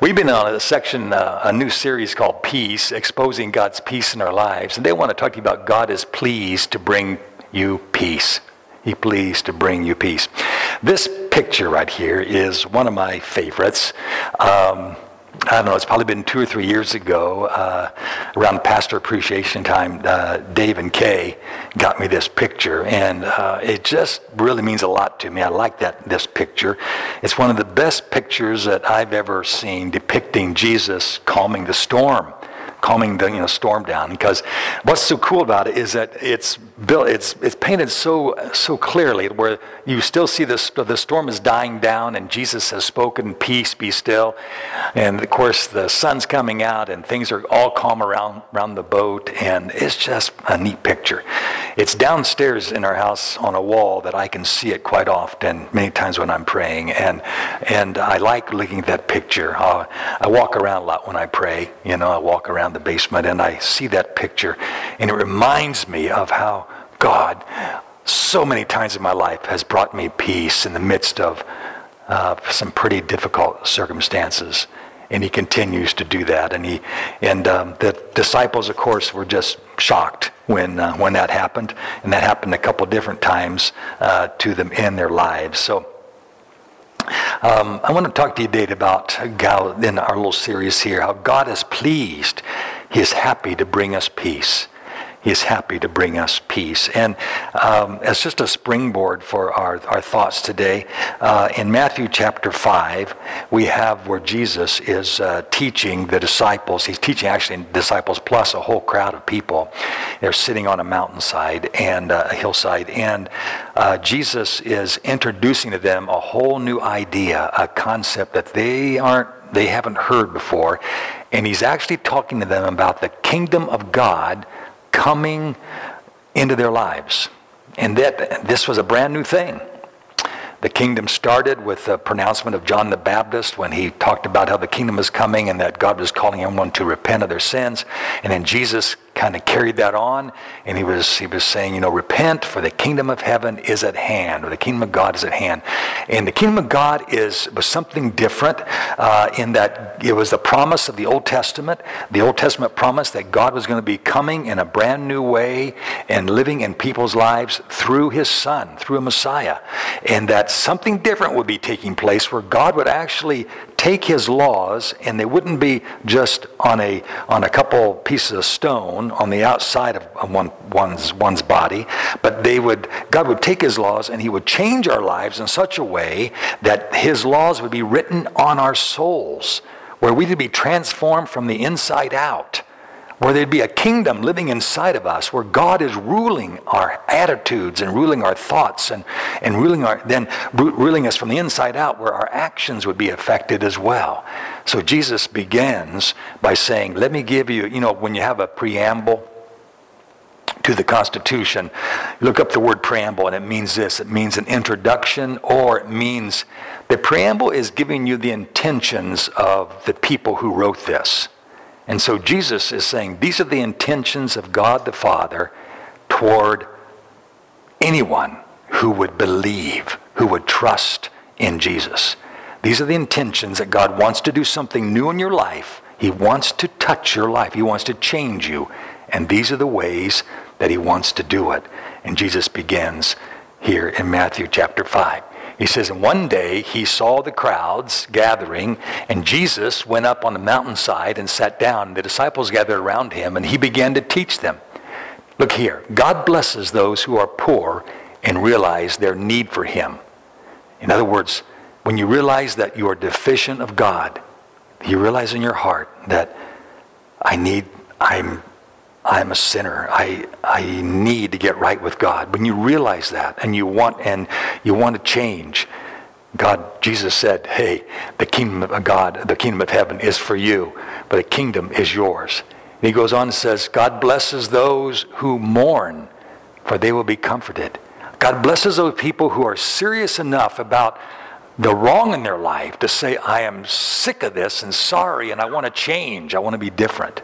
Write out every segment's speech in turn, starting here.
We've been on a new series called Peace, Exposing God's Peace in Our Lives. And they want to talk to you about God is pleased to bring you peace. He's pleased to bring you peace. This picture right here is one of my favorites. I don't know, it's probably been 2 or 3 years ago, around Pastor Appreciation Time, Dave and Kay got me this picture, and it just really means a lot to me. I like this picture. It's one of the best pictures that I've ever seen depicting Jesus calming the storm. Calming the storm down, because what's so cool about it is that it's painted so clearly where you still see the storm is dying down and Jesus has spoken, peace be still, and of course the sun's coming out and things are all calm around the boat, and it's just a neat picture. It's downstairs in our house on a wall that I can see it quite often, many times when I'm praying, and I like looking at that picture. I walk around a lot when I pray. I walk around the basement and I see that picture, and it reminds me of how God so many times in my life has brought me peace in the midst of some pretty difficult circumstances, and he continues to do that. And the disciples, of course, were just shocked when that happened, and that happened a couple different times to them in their lives. So I want to talk to you today about God in our little series here, how God is pleased. He is happy to bring us peace. He is happy to bring us peace. And as just a springboard for our thoughts today, in Matthew chapter 5, we have where Jesus is teaching the disciples. He's teaching actually disciples plus a whole crowd of people. They're sitting on a mountainside and a hillside, and Jesus is introducing to them a whole new idea, a concept that they haven't heard before. And he's actually talking to them about the kingdom of God coming into their lives. And that this was a brand new thing. The kingdom started with the pronouncement of John the Baptist when he talked about how the kingdom is coming and that God was calling everyone to repent of their sins. And then Jesus kind of carried that on, and he was saying, repent, for the kingdom of heaven is at hand, or the kingdom of God is at hand. And the kingdom of God was something different in that it was the promise of the Old Testament. The Old Testament promised that God was going to be coming in a brand new way and living in people's lives through his Son, through a Messiah. And that something different would be taking place where God would actually take his laws, and they wouldn't be just on a couple pieces of stone on the outside of one's body, but God would take his laws and he would change our lives in such a way that his laws would be written on our souls, where we would be transformed from the inside out, where there'd be a kingdom living inside of us, where God is ruling our attitudes and ruling our thoughts and ruling us from the inside out, where our actions would be affected as well. So Jesus begins by saying, let me give you, when you have a preamble to the Constitution, you look up the word preamble and it means this. It means an introduction, or it means the preamble is giving you the intentions of the people who wrote this. And so Jesus is saying, these are the intentions of God the Father toward anyone who would believe, who would trust in Jesus. These are the intentions that God wants to do something new in your life. He wants to touch your life. He wants to change you. And these are the ways that he wants to do it. And Jesus begins here in Matthew chapter 5. He says, and one day he saw the crowds gathering, and Jesus went up on the mountainside and sat down. The disciples gathered around him, and he began to teach them. Look here, God blesses those who are poor and realize their need for him. In other words, when you realize that you are deficient of God, you realize in your heart that I'm a sinner. I need to get right with God. When you realize that and you want to change, Jesus said, hey, the kingdom of God, the kingdom of heaven is for you, but the kingdom is yours. And he goes on and says, God blesses those who mourn, for they will be comforted. God blesses those people who are serious enough about the wrong in their life to say, I am sick of this and sorry, and I want to change. I want to be different.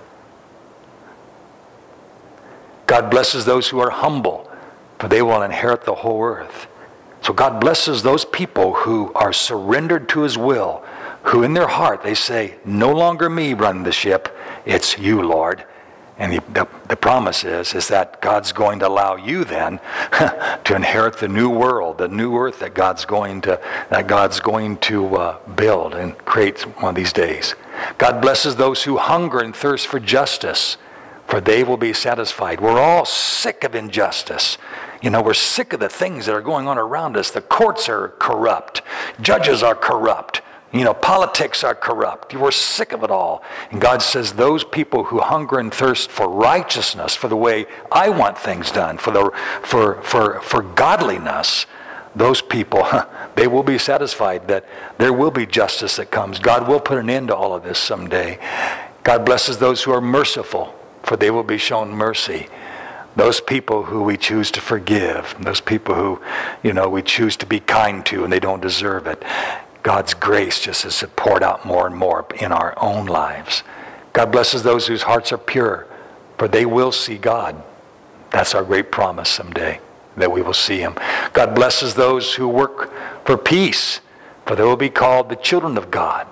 God blesses those who are humble, for they will inherit the whole earth. So God blesses those people who are surrendered to his will, who in their heart they say, no longer me run the ship, it's you, Lord. And the promise is that God's going to allow you then to inherit the new world, the new earth that God's going to build and create one of these days. God blesses those who hunger and thirst for justice, for they will be satisfied. We're all sick of injustice. We're sick of the things that are going on around us. The courts are corrupt. Judges are corrupt. Politics are corrupt. We're sick of it all. And God says those people who hunger and thirst for righteousness, for the way I want things done, for godliness, those people, they will be satisfied that there will be justice that comes. God will put an end to all of this someday. God blesses those who are merciful, for they will be shown mercy. Those people who we choose to forgive, those people who, we choose to be kind to and they don't deserve it. God's grace just is poured out more and more in our own lives. God blesses those whose hearts are pure, for they will see God. That's our great promise someday, that we will see him. God blesses those who work for peace, for they will be called the children of God.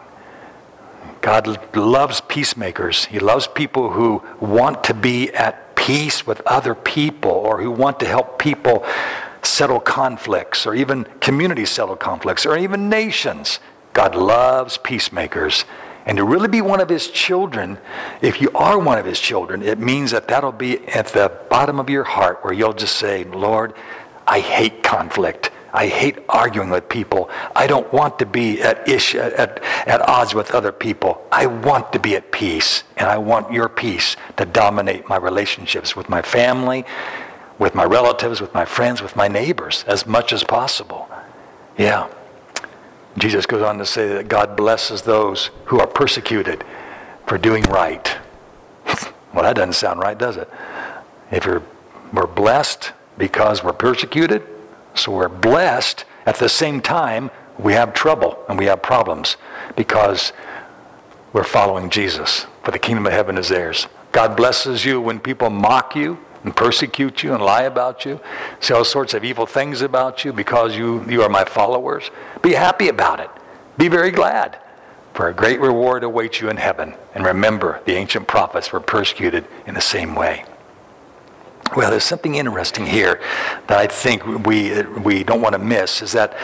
God loves peacemakers. He loves people who want to be at peace with other people, or who want to help people settle conflicts, or even communities settle conflicts, or even nations. God loves peacemakers. And to really be one of his children, if you are one of his children, it means that that'll be at the bottom of your heart, where you'll just say, Lord, I hate conflict. I hate arguing with people. I don't want to be at odds with other people. I want to be at peace, and I want your peace to dominate my relationships with my family, with my relatives, with my friends, with my neighbors, as much as possible. Yeah. Jesus goes on to say that God blesses those who are persecuted for doing right. Well, that doesn't sound right, does it? We're blessed because we're persecuted, so we're blessed. At the same time, we have trouble and we have problems because we're following Jesus. For the kingdom of heaven is theirs. God blesses you when people mock you and persecute you and lie about you, say all sorts of evil things about you because you are my followers. Be happy about it. Be very glad, for a great reward awaits you in heaven. And remember, the ancient prophets were persecuted in the same way. Well, there's something interesting here that I think we don't want to miss, is that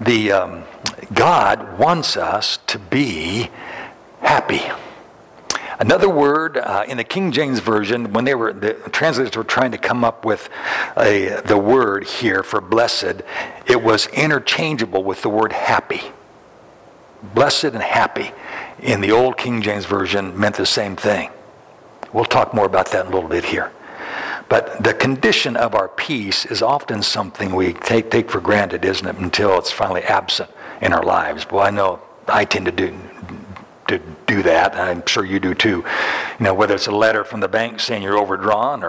God wants us to be happy. Another word in the King James Version, when the translators were trying to come up with the word here for blessed, it was interchangeable with the word happy. Blessed and happy in the old King James Version meant the same thing. We'll talk more about that in a little bit here. But the condition of our peace is often something we take for granted, isn't it, until it's finally absent in our lives. Well, I know I tend to do that. I'm sure you do too. Whether it's a letter from the bank saying you're overdrawn, or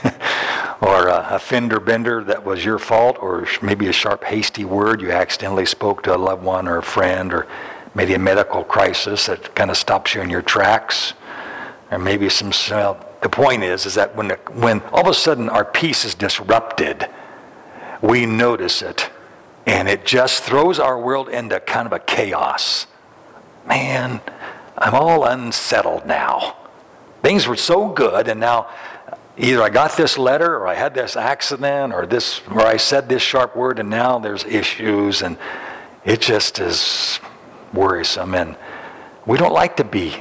a fender bender that was your fault, or maybe a sharp, hasty word you accidentally spoke to a loved one or a friend, or maybe a medical crisis that kind of stops you in your tracks, or maybe the point is that when all of a sudden our peace is disrupted, we notice it, and it just throws our world into kind of a chaos. Man, I'm all unsettled now. Things were so good, and now either I got this letter, or I had this accident, or I said this sharp word, and now there's issues, and it just is worrisome. And we don't like to be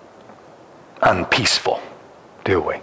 unpeaceful, do we?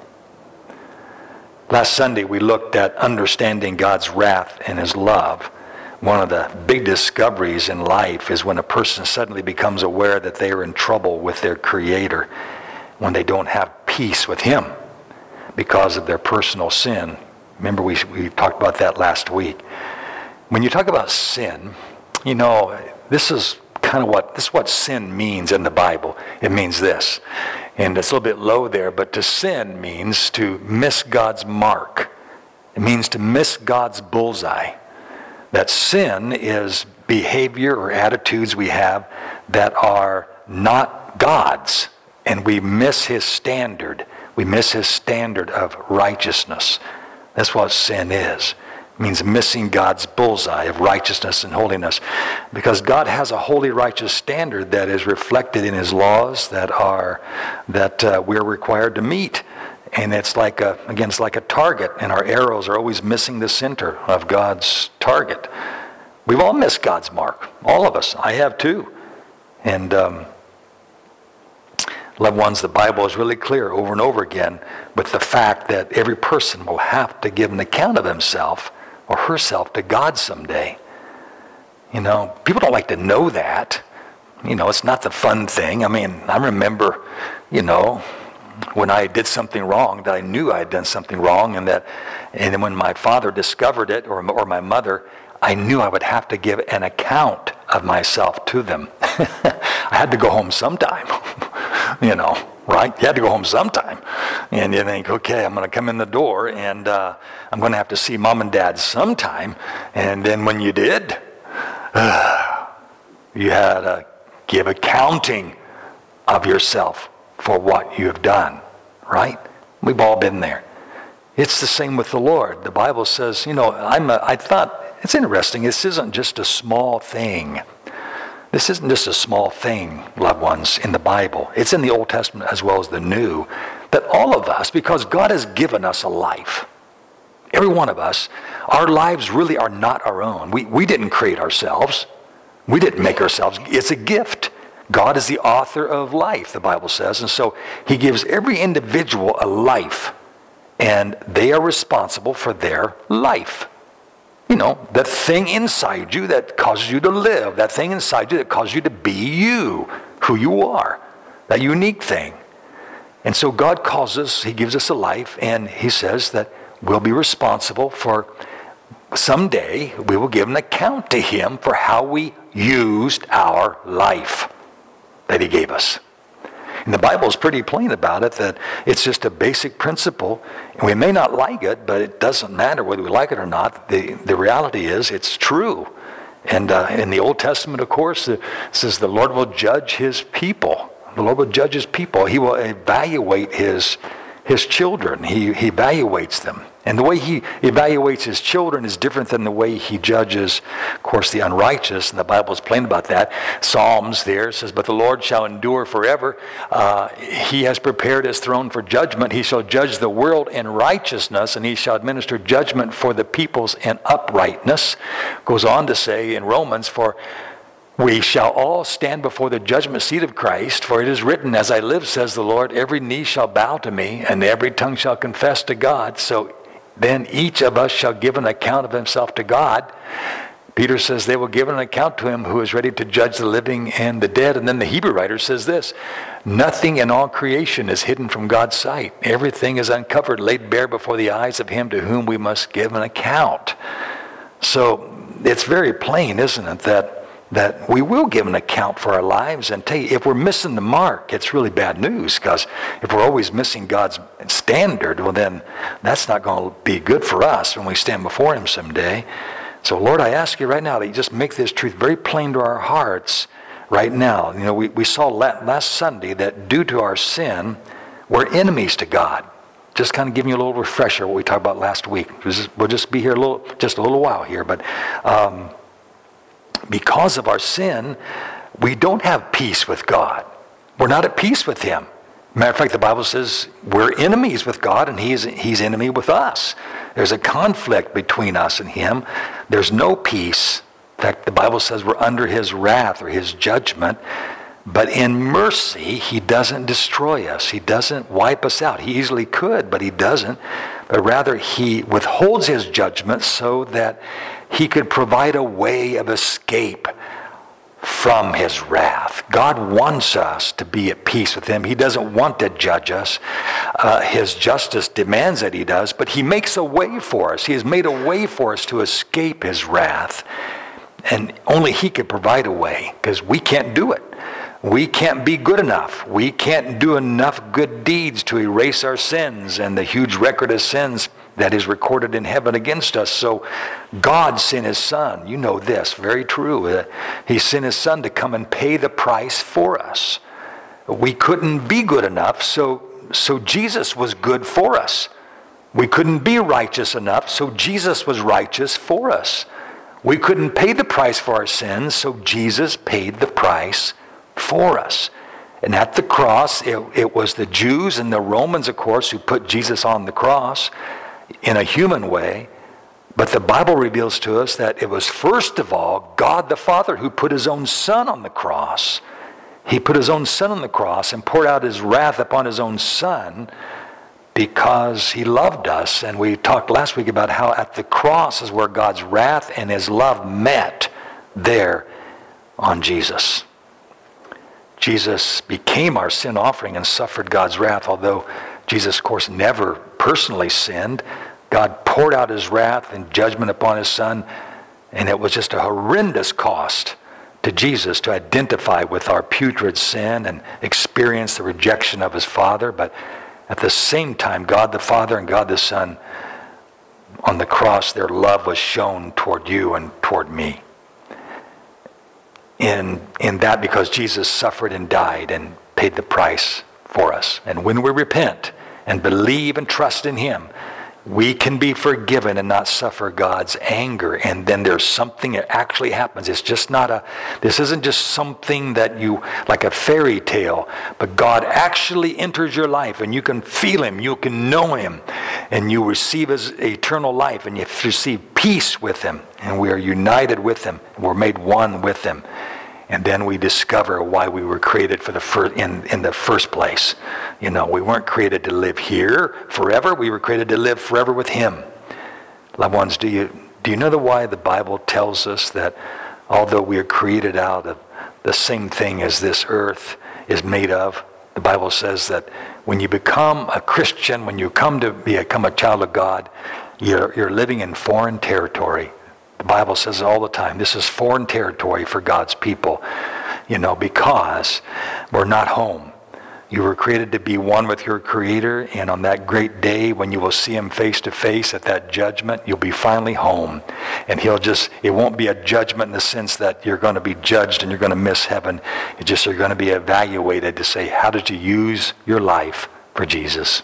Last Sunday we looked at understanding God's wrath and his love. One of the big discoveries in life is when a person suddenly becomes aware that they are in trouble with their Creator, when they don't have peace with him because of their personal sin. Remember, we talked about that last week. When you talk about sin, this is what sin means in the Bible. It means this. And it's a little bit low there, but to sin means to miss God's mark. It means to miss God's bullseye. That sin is behavior or attitudes we have that are not God's, and we miss his standard. We miss his standard of righteousness. That's what sin is. means missing God's bullseye of righteousness and holiness. Because God has a holy, righteous standard that is reflected in his laws that we're required to meet. And it's like it's like a target, and our arrows are always missing the center of God's target. We've all missed God's mark. All of us. I have too. And loved ones, the Bible is really clear over and over again with the fact that every person will have to give an account of himself or herself to God someday. You know, people don't like to know that. You know, it's not the fun thing. I mean, I remember, you know, when I did something wrong, that I knew I had done something wrong, and then when my father discovered it, or my mother, I knew I would have to give an account of myself to them. I had to go home sometime, you know, right? You had to go home sometime. And you think, okay, I'm going to come in the door, and I'm going to have to see mom and dad sometime. And then when you did, you had to give accounting of yourself for what you have done, right? We've all been there. It's the same with the Lord. The Bible says, you know, I thought, it's interesting, this isn't just a small thing. This isn't just a small thing, loved ones, in the Bible. It's in the Old Testament as well as the New, that all of us, because God has given us a life, every one of us, our lives really are not our own. We didn't create ourselves. We didn't make ourselves. It's a gift. God is the author of life, the Bible says, and so he gives every individual a life, and they are responsible for their life. You know, that thing inside you that causes you to live, that thing inside you that causes you to be you, who you are, that unique thing. And so God calls us, he gives us a life, and he says that we'll be responsible for, someday we will give an account to him for how we used our life that he gave us. And the Bible is pretty plain about it, that it's just a basic principle. And we may not like it, but it doesn't matter whether we like it or not. The reality is it's true. And in the Old Testament, of course, it says the Lord will judge his people. The Lord will judge his people. He will evaluate his children. He evaluates them. And the way he evaluates his children is different than the way he judges, of course, the unrighteous. And the Bible is plain about that. Psalms there says, but the Lord shall endure forever. He has prepared his throne for judgment. He shall judge the world in righteousness, and he shall administer judgment for the peoples in uprightness. Goes on to say in Romans, for we shall all stand before the judgment seat of Christ, for it is written, as I live, says the Lord, every knee shall bow to me, and every tongue shall confess to God. So then each of us shall give an account of himself to God. Peter says they will give an account to him who is ready to judge the living and the dead. And then the Hebrew writer says this, nothing in all creation is hidden from God's sight. Everything is uncovered, laid bare before the eyes of him to whom we must give an account. So it's very plain, isn't it, that we will give an account for our lives. And tell you, if we're missing the mark, it's really bad news, because if we're always missing God's standard, well then that's not going to be good for us when we stand before him someday. So Lord, I ask you right now that you just make this truth very plain to our hearts right now. You know, we saw last Sunday that due to our sin, we're enemies to God. Just kind of giving you a little refresher what we talked about last week. We'll just be here just a little while here, but because of our sin, we don't have peace with God. We're not at peace with him. Matter of fact, the Bible says we're enemies with God, and he's enemy with us. There's a conflict between us and him. There's no peace. In fact, the Bible says we're under his wrath or his judgment. But in mercy, he doesn't destroy us. He doesn't wipe us out. He easily could, but he doesn't. But rather, he withholds his judgment so that he could provide a way of escape from his wrath. God wants us to be at peace with him. He doesn't want to judge us. His justice demands that he does, but he makes a way for us. He has made a way for us to escape his wrath. And only he could provide a way, because we can't do it. We can't be good enough. We can't do enough good deeds to erase our sins and the huge record of sins that is recorded in heaven against us. So God sent his son. You know this, very true. He sent his son to come and pay the price for us. We couldn't be good enough, so Jesus was good for us. We couldn't be righteous enough, so Jesus was righteous for us. We couldn't pay the price for our sins, so Jesus paid the price for us. And at the cross, it was the Jews and the Romans, of course, who put Jesus on the cross in a human way. But the Bible reveals to us that it was first of all God the Father who put his own Son on the cross. He put his own Son on the cross and poured out his wrath upon his own Son because he loved us. And we talked last week about how at the cross is where God's wrath and his love met there on Jesus. Jesus became our sin offering and suffered God's wrath, although Jesus, of course, never personally sinned. God poured out his wrath and judgment upon his Son, and it was just a horrendous cost to Jesus to identify with our putrid sin and experience the rejection of his Father. But at the same time, God the Father and God the Son, on the cross, their love was shown toward you and toward me. In that, because Jesus suffered and died and paid the price for us. And when we repent and believe and trust in him, we can be forgiven and not suffer God's anger. And then there's something that actually happens. It's just not this isn't just something that you, like a fairy tale, but God actually enters your life and you can feel him, you can know him, and you receive his eternal life and you receive peace with him, and we are united with him. We're made one with him. And then we discover why we were created for in the first place. You know, we weren't created to live here forever. We were created to live forever with him. Loved ones, do you know why the Bible tells us that although we are created out of the same thing as this earth is made of, the Bible says that when you become a Christian, when you come to become a child of God, you're living in foreign territory. The Bible says it all the time. This is foreign territory for God's people, because we're not home. You were created to be one with your Creator, and on that great day when you will see him face to face at that judgment, you'll be finally home. And it won't be a judgment in the sense that you're going to be judged and you're going to miss heaven. It's just you're going to be evaluated to say, how did you use your life for Jesus?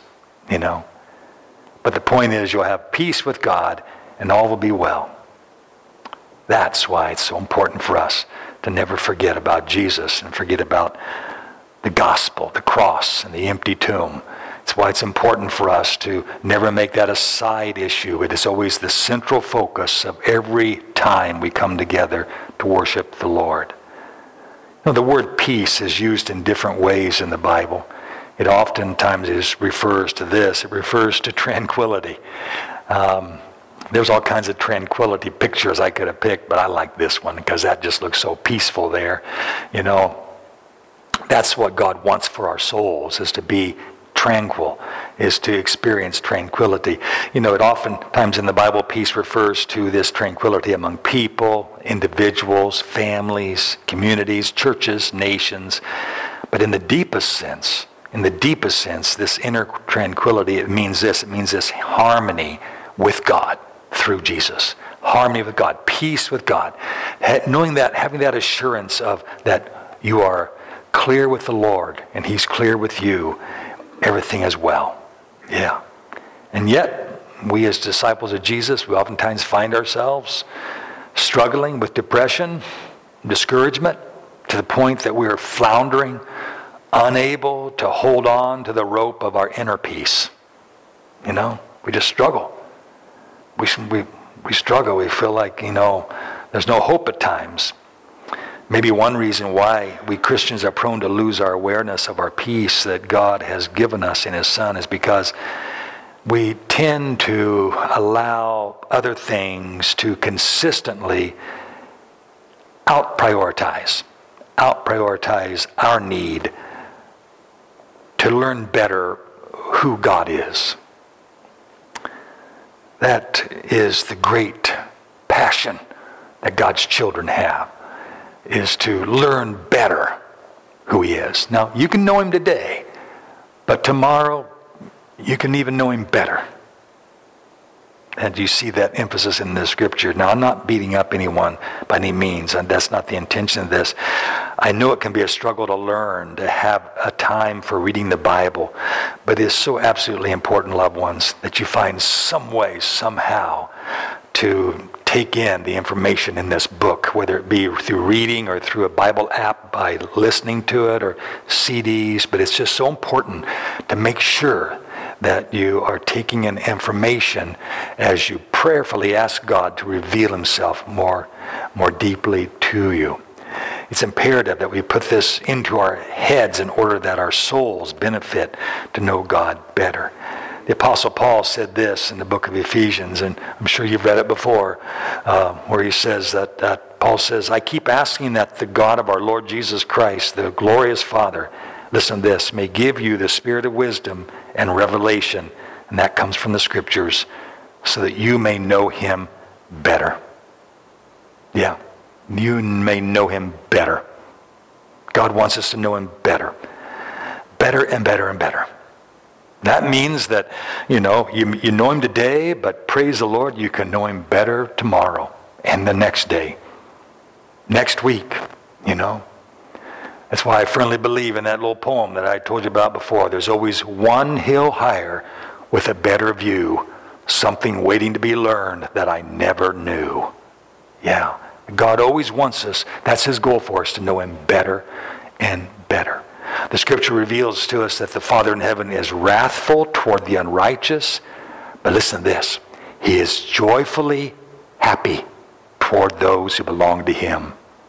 But the point is, you'll have peace with God and all will be well. That's why it's so important for us to never forget about Jesus and forget about the gospel, the cross, and the empty tomb. It's why it's important for us to never make that a side issue. It is always the central focus of every time we come together to worship the Lord. The word peace is used in different ways in the Bible. It oftentimes refers to this. It refers to tranquility. There's all kinds of tranquility pictures I could have picked, but I like this one because that just looks so peaceful there. That's what God wants for our souls, is to be tranquil, is to experience tranquility. It oftentimes in the Bible, peace refers to this tranquility among people, individuals, families, communities, churches, nations. But in the deepest sense, this inner tranquility, it means this harmony with God through Jesus. Harmony with God, peace with God. Knowing that, having that assurance of that you are clear with the Lord and he's clear with you, everything is well. Yeah. And yet, we as disciples of Jesus, we oftentimes find ourselves struggling with depression, discouragement, to the point that we are floundering, unable to hold on to the rope of our inner peace. We just struggle. We struggle. We feel like, there's no hope at times. Maybe one reason why we Christians are prone to lose our awareness of our peace that God has given us in his Son is because we tend to allow other things to consistently out-prioritize our need to learn better who God is. That is the great passion that God's children have, is to learn better who he is. Now, you can know him today, but tomorrow you can even know him better. And you see that emphasis in the scripture. Now, I'm not beating up anyone by any means, and that's not the intention of this. I know it can be a struggle to learn, to have a time for reading the Bible, but it's so absolutely important, loved ones, that you find some way, somehow, to take in the information in this book, whether it be through reading or through a Bible app by listening to it or CDs. But it's just so important to make sure that you are taking in information as you prayerfully ask God to reveal himself more deeply to you. It's imperative that we put this into our heads in order that our souls benefit to know God better. The Apostle Paul said this in the book of Ephesians, and I'm sure you've read it before, where he says that Paul says, I keep asking that the God of our Lord Jesus Christ, the glorious Father, listen to this, may give you the spirit of wisdom and revelation, and that comes from the scriptures, so that you may know him better. Yeah, you may know him better. God wants us to know him better. Better and better and better. That means that, you know him today, but praise the Lord, you can know him better tomorrow and the next day, next week, That's why I firmly believe in that little poem that I told you about before. There's always one hill higher with a better view, something waiting to be learned that I never knew. Yeah, God always wants us, that's his goal for us, to know him better and better. The scripture reveals to us that the Father in heaven is wrathful toward the unrighteous, but listen to this, he is joyfully happy toward those who belong to him.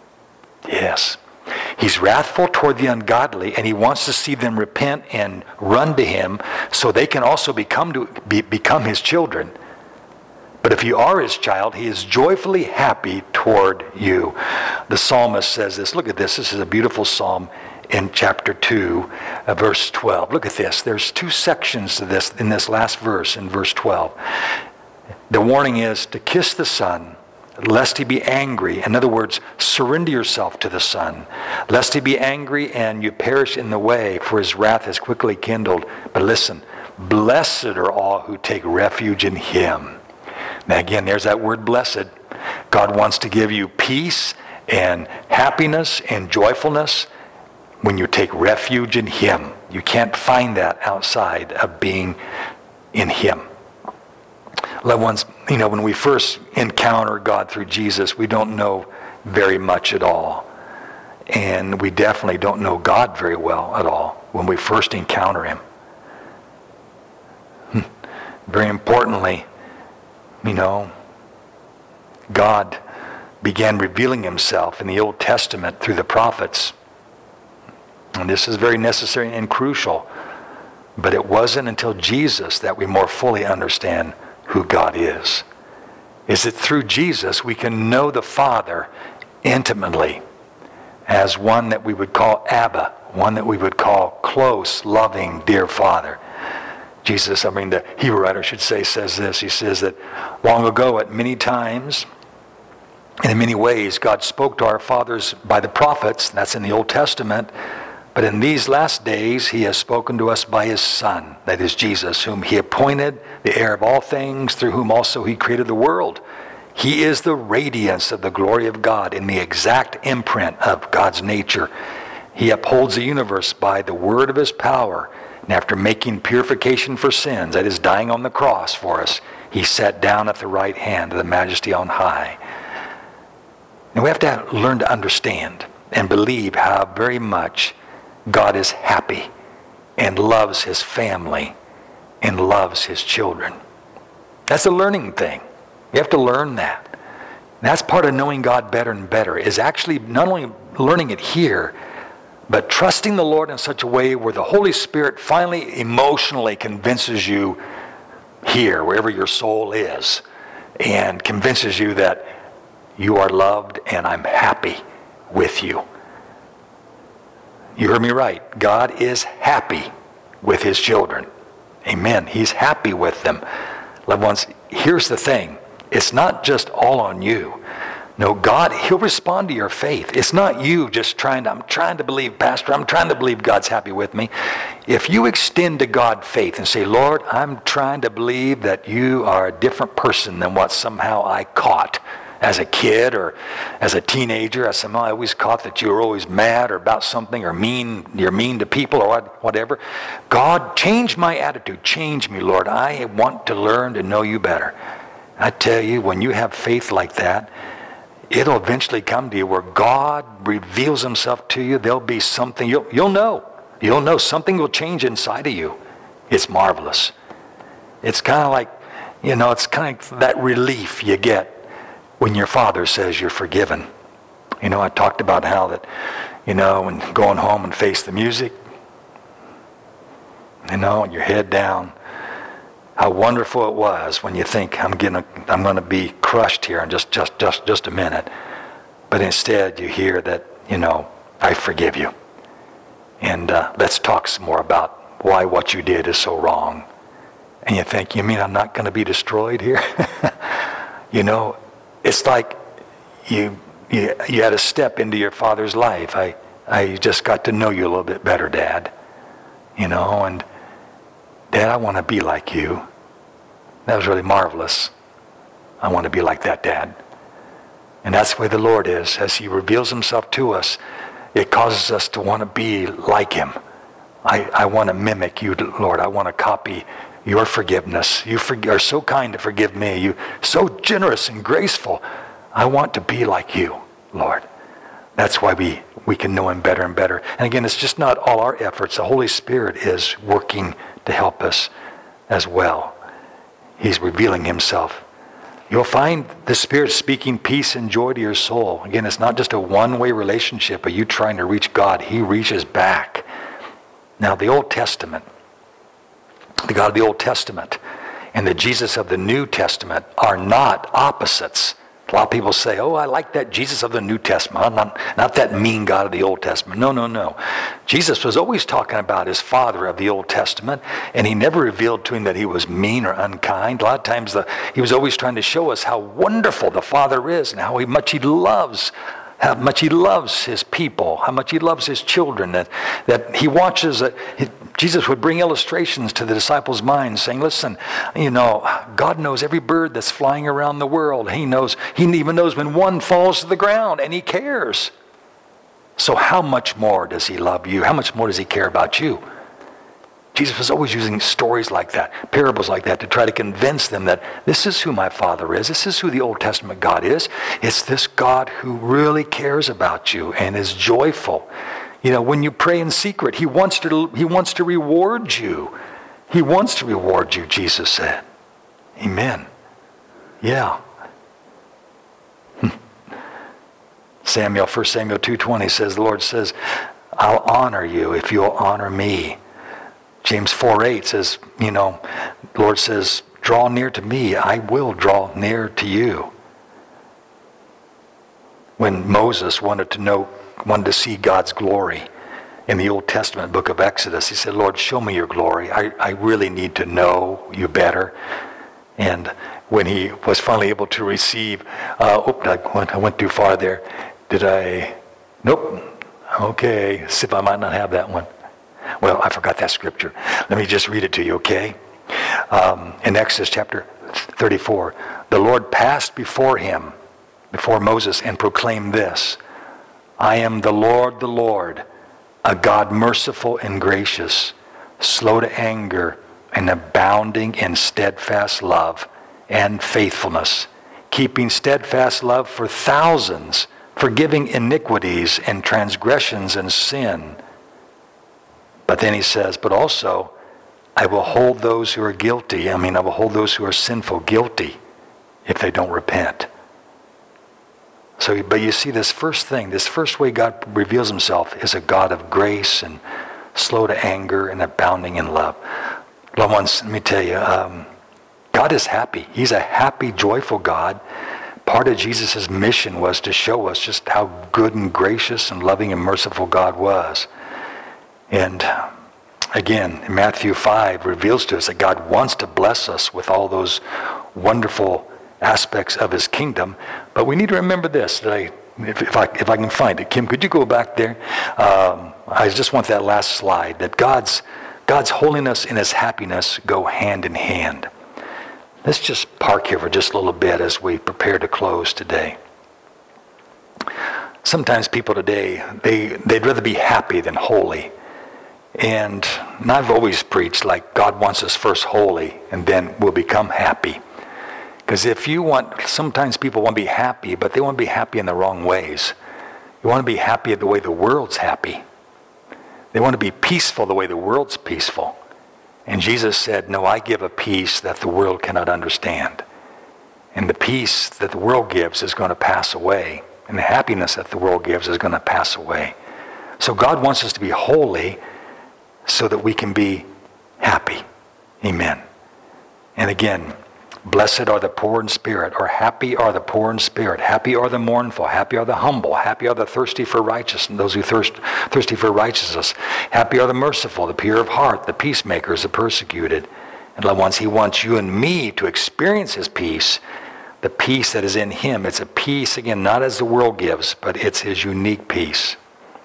Yes. He's wrathful toward the ungodly, and he wants to see them repent and run to him so they can also become his children. But if you are his child, he is joyfully happy toward you. The psalmist says this. Look at this. This is a beautiful psalm in chapter 2, verse 12. Look at this. There's two sections to this in this last verse, in verse 12. The warning is to kiss the Son, lest he be angry. In other words, surrender yourself to the Son, lest he be angry and you perish in the way, for his wrath is quickly kindled. But listen, blessed are all who take refuge in him. Now again, there's that word blessed. God wants to give you peace and happiness and joyfulness when you take refuge in him. You can't find that outside of being in him. Loved ones, when we first encounter God through Jesus, we don't know very much at all. And we definitely don't know God very well at all when we first encounter him. Very importantly, God began revealing himself in the Old Testament through the prophets. And this is very necessary and crucial. But it wasn't until Jesus that we more fully understand who God is. Is it through Jesus we can know the Father intimately as one that we would call Abba, one that we would call close, loving, dear Father. Jesus, the Hebrew writer says this. He says that long ago at many times and in many ways God spoke to our fathers by the prophets, that's in the Old Testament, but in these last days he has spoken to us by his Son, that is Jesus, whom he appointed the heir of all things, through whom also he created the world. He is the radiance of the glory of God in the exact imprint of God's nature. He upholds the universe by the word of his power. And after making purification for sins, that is dying on the cross for us, he sat down at the right hand of the Majesty on high. And we have to learn to understand and believe how very much God is happy and loves his family and loves his children. That's a learning thing. You have to learn that. And that's part of knowing God better and better, is actually not only learning it here, but trusting the Lord in such a way where the Holy Spirit finally emotionally convinces you here, wherever your soul is, and convinces you that you are loved and I'm happy with you. You heard me right. God is happy with his children. Amen. He's happy with them. Loved ones, here's the thing. It's not just all on you. No, God, he'll respond to your faith. It's not you just I'm trying to believe, Pastor, I'm trying to believe God's happy with me. if you extend to God faith and say, Lord, I'm trying to believe that you are a different person than what somehow I caught as a kid or as a teenager. I always caught that you were always mad or about something or you're mean to people or whatever. God, change my attitude. Change me, Lord. I want to learn to know you better. I tell you, when you have faith like that, it'll eventually come to you where God reveals himself to you. There'll be something, you'll know. You'll know something will change inside of you. It's marvelous. It's kind of like, it's kind of that relief you get when your Father says you're forgiven. I talked about how that, when going home and face the music, and your head down, how wonderful it was when you think I'm going to be crushed here in just a minute. But instead you hear that, I forgive you. And let's talk some more about why what you did is so wrong. And you think, you mean I'm not going to be destroyed here? It's like you had a step into your Father's life. I just got to know you a little bit better, Dad. And Dad, I want to be like you. That was really marvelous. I want to be like that, Dad. And that's the way the Lord is. As he reveals himself to us, it causes us to want to be like him. I want to mimic you, Lord. I want to copy your forgiveness. You are so kind to forgive me. You're so generous and graceful. I want to be like you, Lord. That's why we can know him better and better. And again, it's just not all our efforts. The Holy Spirit is working to help us as well. He's revealing himself. You'll find the Spirit speaking peace and joy to your soul. Again, it's not just a one-way relationship of you trying to reach God. He reaches back. Now, the Old Testament, the God of the Old Testament and the Jesus of the New Testament are not opposites. A lot of people say, oh, I like that Jesus of the New Testament, not that mean God of the Old Testament. No. Jesus was always talking about his Father of the Old Testament, and he never revealed to him that he was mean or unkind. A lot of times he was always trying to show us how wonderful the Father is and how much he loves his people, how much he loves his children, that he watches. Jesus would bring illustrations to the disciples' minds saying, listen, God knows every bird that's flying around the world. He even knows when one falls to the ground, and he cares. So how much more does he love you? How much more does he care about you? Jesus was always using stories like that, parables like that, to try to convince them that this is who my Father is. This is who the Old Testament God is. It's this God who really cares about you and is joyful. When you pray in secret, he wants to reward you. He wants to reward you, Jesus said. Amen. Yeah. 1 Samuel 2:20 says, the Lord says, I'll honor you if you'll honor me. James 4:8 says, the Lord says, draw near to me, I will draw near to you. When Moses wanted to see God's glory in the Old Testament book of Exodus, he said, Lord, show me your glory. I really need to know you better. And when he was finally able to receive, I went too far there. Did I? Nope. Okay, see if I might not have that one. Well, I forgot that scripture. Let me just read it to you, okay? In Exodus chapter 34, the Lord passed before Moses, and proclaimed this, I am the Lord, a God merciful and gracious, slow to anger, and abounding in steadfast love and faithfulness, keeping steadfast love for thousands, forgiving iniquities and transgressions and sin. But then he says, but also, I will hold those who are guilty. I will hold those who are sinful guilty if they don't repent. So, but you see this first way God reveals himself is a God of grace and slow to anger and abounding in love. Loved ones, let me tell you, God is happy. He's a happy, joyful God. Part of Jesus' mission was to show us just how good and gracious and loving and merciful God was. And again, Matthew 5 reveals to us that God wants to bless us with all those wonderful aspects of his kingdom. But we need to remember this. If I can find it. Kim, could you go back there? I just want that last slide. That God's God's holiness and his happiness go hand in hand. Let's just park here for just a little bit as we prepare to close today. Sometimes people today, they'd rather be happy than holy. And I've always preached like God wants us first holy and then we'll become happy. Because sometimes people want to be happy, but they want to be happy in the wrong ways. You want to be happy the way the world's happy. They want to be peaceful the way the world's peaceful. And Jesus said, no, I give a peace that the world cannot understand. And the peace that the world gives is going to pass away. And the happiness that the world gives is going to pass away. So God wants us to be holy so that we can be happy. Amen. And again, blessed are the poor in spirit, or happy are the poor in spirit. Happy are the mournful. Happy are the humble. Happy are the thirsty for righteousness, those who thirsty for righteousness. Happy are the merciful, the pure of heart, the peacemakers, the persecuted. And loved ones, he wants you and me to experience his peace, the peace that is in him. It's a peace, again, not as the world gives, but it's his unique peace.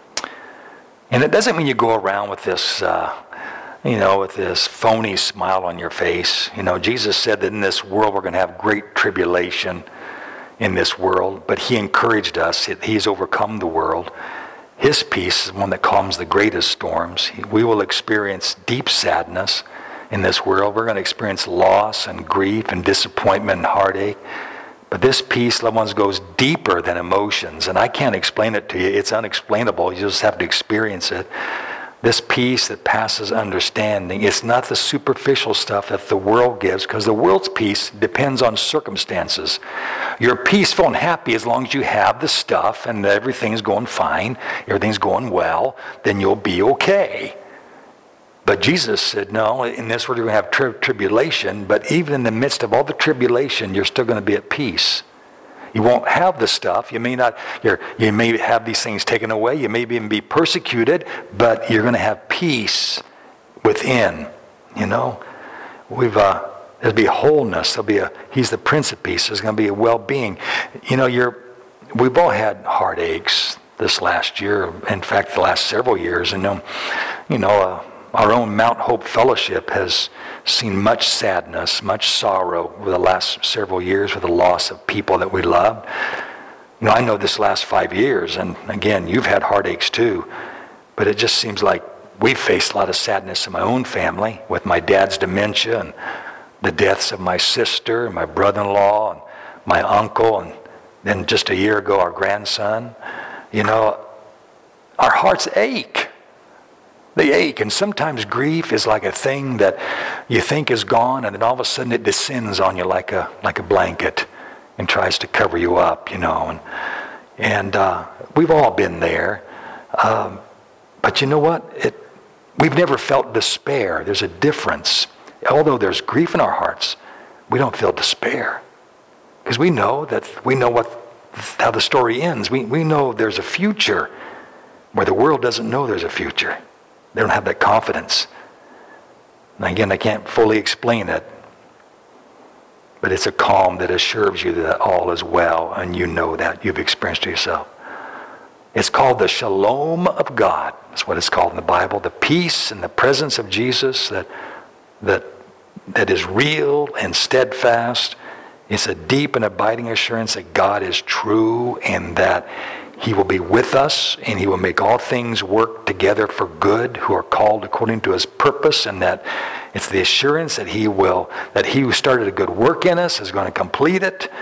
And it doesn't mean you go around with this with this phony smile on your face. Jesus said that in this world we're going to have great tribulation in this world, but he encouraged us. He's overcome the world. His peace is one that calms the greatest storms. We will experience deep sadness in this world. We're going to experience loss and grief and disappointment and heartache. But this peace, loved ones, goes deeper than emotions. And I can't explain it to you. It's unexplainable. You just have to experience it. This peace that passes understanding, it's not the superficial stuff that the world gives, because the world's peace depends on circumstances. You're peaceful and happy as long as you have the stuff and everything's going fine, everything's going well, then you'll be okay. But Jesus said, no, in this world you're going to have tribulation, but even in the midst of all the tribulation, you're still going to be at peace. You won't have the stuff. You may have these things taken away. You may even be persecuted, but you're going to have peace within. There'll be wholeness. He's the Prince of Peace. There's going to be a well-being. We've all had heartaches this last year. In fact, the last several years. And our own Mount Hope Fellowship has seen much sadness, much sorrow over the last several years with the loss of people that we loved. I know this last 5 years, and again, you've had heartaches too, but it just seems like we've faced a lot of sadness in my own family with my dad's dementia and the deaths of my sister, my brother-in-law, and my uncle, and then just a year ago, our grandson. Our hearts ache. They ache, and sometimes grief is like a thing that you think is gone, and then all of a sudden it descends on you like a blanket and tries to cover you up, And we've all been there. But you know what? We've never felt despair. There's a difference. Although there's grief in our hearts, we don't feel despair. Because we know how the story ends. We know there's a future where the world doesn't know there's a future. They don't have that confidence. And again, I can't fully explain it, but it's a calm that assures you that all is well, and you know that. You've experienced it yourself. It's called the shalom of God. That's what it's called in the Bible. The peace and the presence of Jesus that is real and steadfast. It's a deep and abiding assurance that God is true and that he will be with us, and he will make all things work together for good who are called according to his purpose, and that it's the assurance that he who started a good work in us is going to complete it,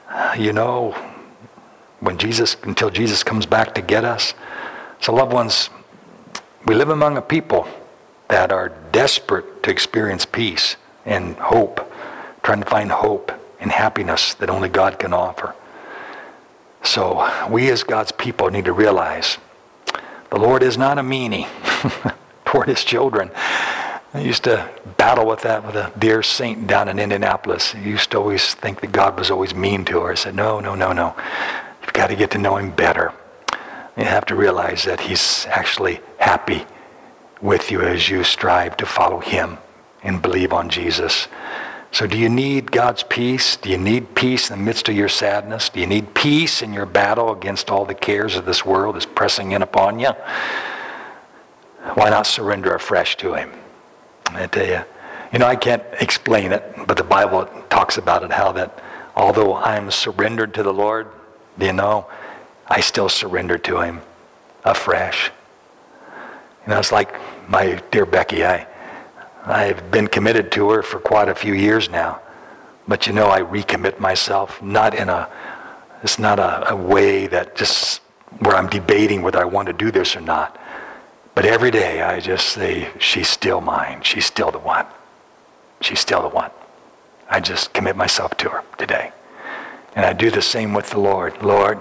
until Jesus comes back to get us. So loved ones, we live among a people that are desperate to experience peace and hope, trying to find hope and happiness that only God can offer. So we as God's people need to realize the Lord is not a meanie toward his children. I used to battle with that with a dear saint down in Indianapolis. He used to always think that God was always mean to her. I said, no. You've got to get to know him better. You have to realize that he's actually happy with you as you strive to follow him and believe on Jesus. So do you need God's peace? Do you need peace in the midst of your sadness? Do you need peace in your battle against all the cares of this world that's pressing in upon you? Why not surrender afresh to him? I tell you, I can't explain it, but the Bible talks about it, how that although I'm surrendered to the Lord, I still surrender to him afresh. It's like my dear Becky. I've been committed to her for quite a few years now, but I recommit myself, it's not a way that just where I'm debating whether I want to do this or not. But every day I just say, she's still mine. She's still the one. She's still the one. I just commit myself to her today. And I do the same with the Lord. Lord,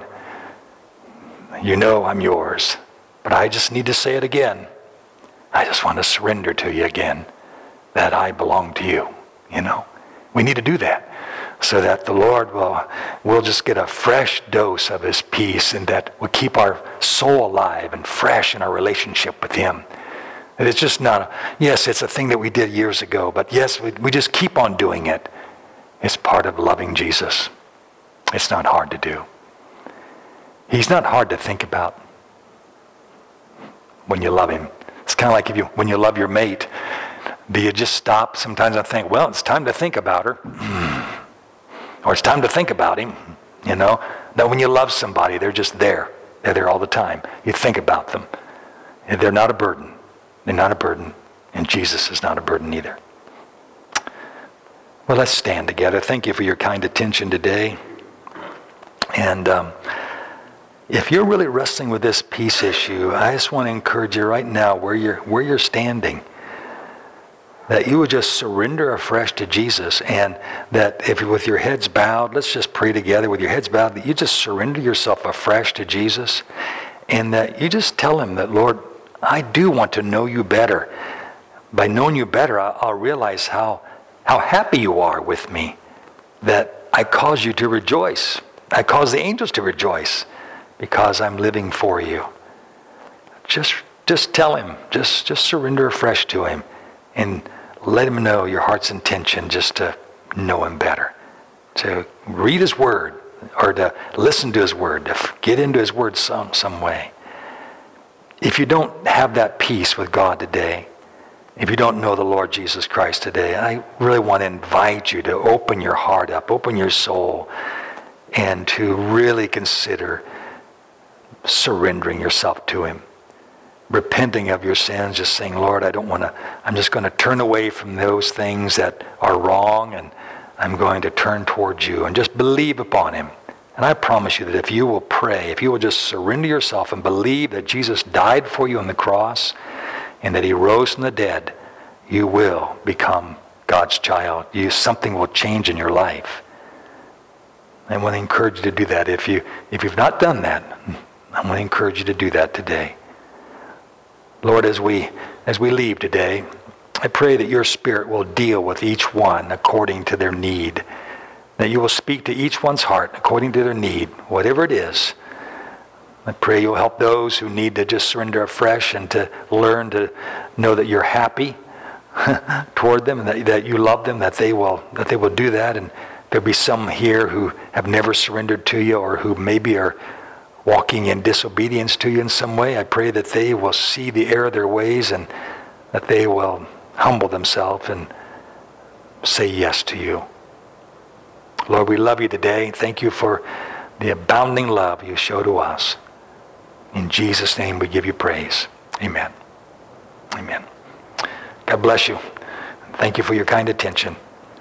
I'm yours. But I just need to say it again. I just want to surrender to you again that I belong to you. We need to do that so that the Lord will just get a fresh dose of his peace, and that will keep our soul alive and fresh in our relationship with him. And it's just not, yes, it's a thing that we did years ago, but yes, we just keep on doing it. It's part of loving Jesus. It's not hard to do. He's not hard to think about when you love him. It's kind of like when you love your mate, do you just stop sometimes and think, well, it's time to think about her. Or it's time to think about him, Now when you love somebody, they're just there. They're there all the time. You think about them. And they're not a burden. They're not a burden. And Jesus is not a burden either. Well, let's stand together. Thank you for your kind attention today. And if you're really wrestling with this peace issue, I just want to encourage you right now where you're standing, that you would just surrender afresh to Jesus, and that if with your heads bowed, let's just pray together with your heads bowed, that you just surrender yourself afresh to Jesus, and that you just tell him that, Lord, I do want to know you better. By knowing you better, I'll realize how happy you are with me, that I cause you to rejoice. I cause the angels to rejoice because I'm living for you. Just tell him, just surrender afresh to him, and let him know your heart's intention just to know him better, to read his word, or to listen to his word, to get into his word some way. If you don't have that peace with God today, if you don't know the Lord Jesus Christ today, I really want to invite you to open your heart up, open your soul, and to really consider surrendering yourself to him. Repenting of your sins, just saying, Lord, I'm just going to turn away from those things that are wrong, and I'm going to turn towards you and just believe upon him. And I promise you that if you will pray, if you will just surrender yourself and believe that Jesus died for you on the cross and that he rose from the dead, you will become God's child. Something will change in your life. I want to encourage you to do that. If you've not done that, I want to encourage you to do that today. Lord, as we leave today, I pray that your Spirit will deal with each one according to their need, that you will speak to each one's heart according to their need, whatever it is. I pray you'll help those who need to just surrender afresh and to learn to know that you're happy toward them, and that you love them, that they will do that. And there'll be some here who have never surrendered to you, or who maybe are walking in disobedience to you in some way. I pray that they will see the error of their ways, and that they will humble themselves and say yes to you. Lord, we love you today. Thank you for the abounding love you show to us. In Jesus' name we give you praise. Amen. Amen. God bless you. Thank you for your kind attention.